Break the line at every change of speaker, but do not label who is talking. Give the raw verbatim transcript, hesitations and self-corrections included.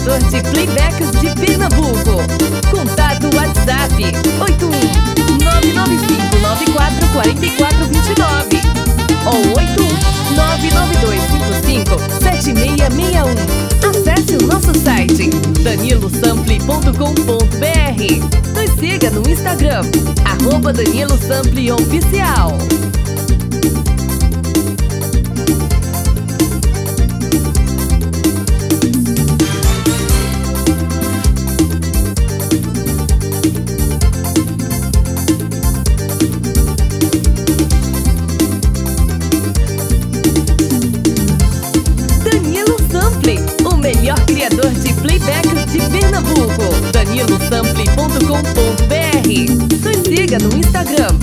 criador de playbacks de Pernambuco. Contato WhatsApp oito um nove nove cinco nove quatro quatro quatro dois nove ou oito um nove nove dois cinco cinco sete seis seis um. Acesse o nosso site danilo sample ponto com ponto br. Nos siga no Instagram, arroba Danilo Sample Oficial. O melhor criador de playbacks de Pernambuco. danilo sample ponto com ponto br. Nos siga no Instagram,